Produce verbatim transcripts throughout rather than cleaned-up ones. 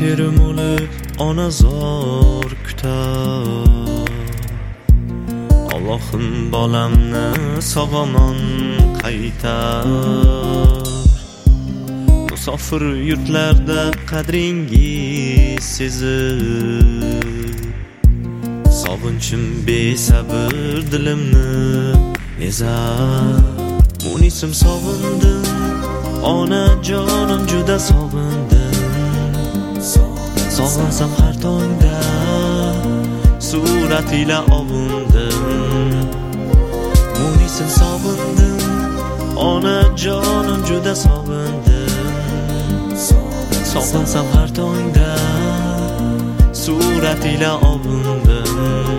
terim olib ona zor kutar. Allohim bolamni sog'omon qaytar. Musofir yurtlarda qadringiz sezib, sog'inchim besabr dilimni ezar. Munisim sog'indim, ona jonim juda sog'indim. Sog'lansam har tongda surat ila ovundim. Munisim sog'indim, ona jonim juda sog'indim. Sog'lansam har tongda surat ila ovundim.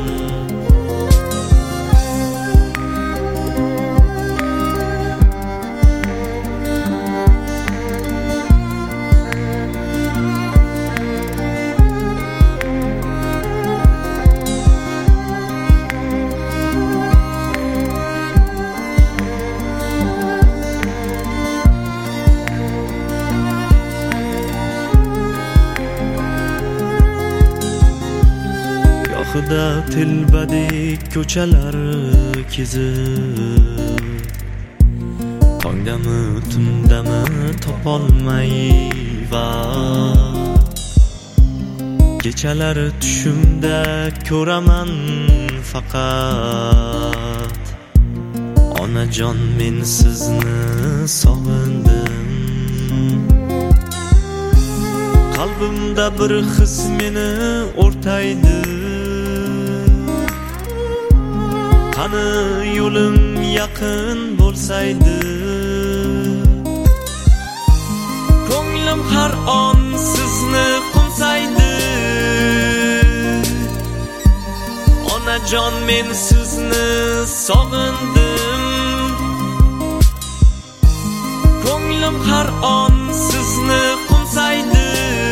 Gohida tilbadek ko'chalar kezib, tongdami tundami topolmay vaqt. Kechalari tushimda ko'raman faqat, onajon men sizni sog'indim. Qalbimda bir his meni o'rtaydi. Qani yo'lim yaqin bo'lsaydi. Ko'nglim har on sizni qo'msaydi. Onajon men sizni sog'indim. Ko'nglim har on sizni qo'msaydi.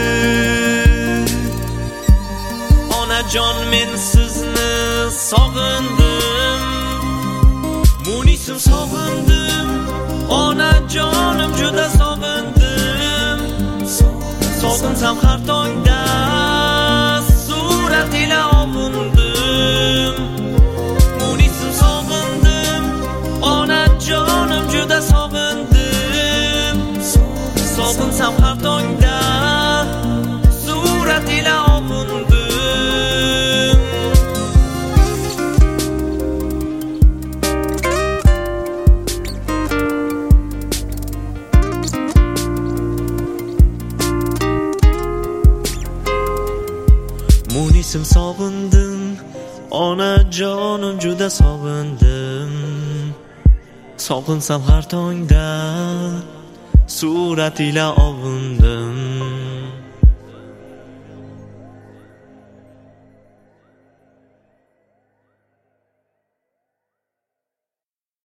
Onajon men sizni sog'indim. Munisim sog'indim, onajonim juda sog'indim. Sog'insam har tongda surat ila ovundim. Munisim sog'indim, onajonim juda sog'indim. Sog'insam har tongda surat ila ovundim. Munisim sog'indim, onajonim juda sog'indim. Sog'insam har tongda surat ila ovundim.